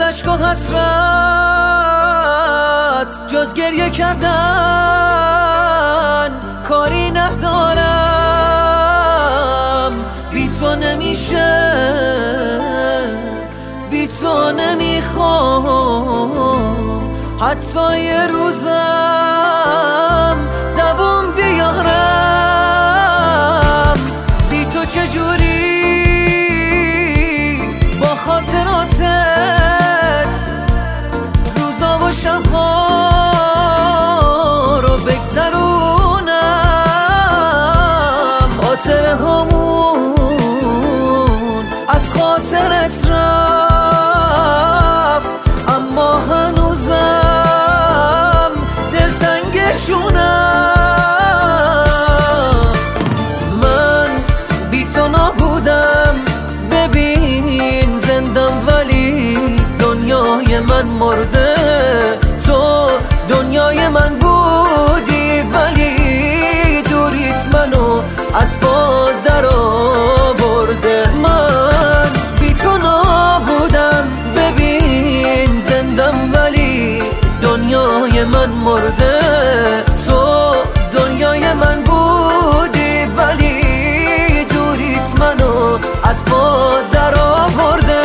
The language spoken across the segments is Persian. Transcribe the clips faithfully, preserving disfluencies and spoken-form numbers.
اشک و حسرت جز گریه کردن کاری ندارم. بی تو نمیشه، بی تو نمیخوام حتی یه روزم دوام بیارم. بی تو چجوری با خاطراتت روزا و شبها رو بگذرونم. خاطره هامون از خاطرت رفت، اما هنوزم دلتنگشونم. من بی تو نبودم، ببین زندم ولی دنیای من مرده. تو دنیای من بودی ولی دوریت منو از باد در آورده. من بی تو نبودم، ببین زندم ولی دنیای من مرده. تو دنیای من بودی ولی دوریت منو از باد در آورده.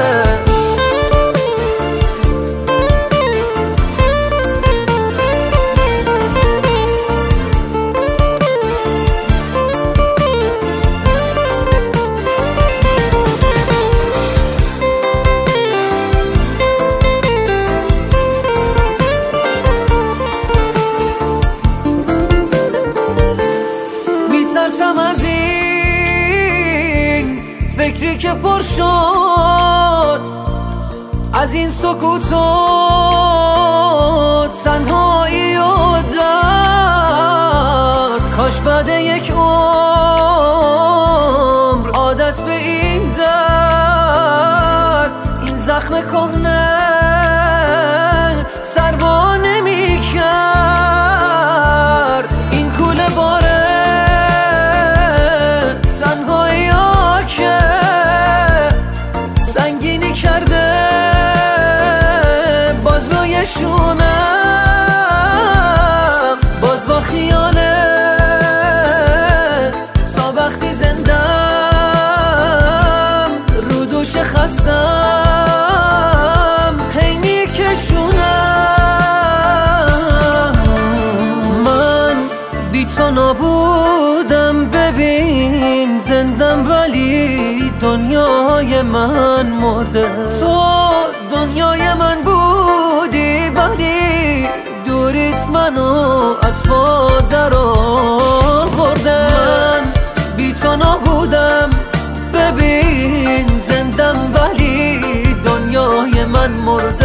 میترسم از این فکری که پر شد، از این سکوت و تنهایی و درد. کاش بعد یک عمر عادت به این درد، این زخم کهنه سروا نمی کرد. این کوله باره تنهایی ها که سنگینی کرده باز روی شونم. باز با خیالت تا وقتی زندم رو دوش خستم هی میکشونم. من بی تو نبودم، ببین زندم ولی دنیای من مرده. تو دنیای من بودی ولی دوریت منو از باد در آورده. من بی تو نبودم، ببین زندم ولی دنیای من مرده.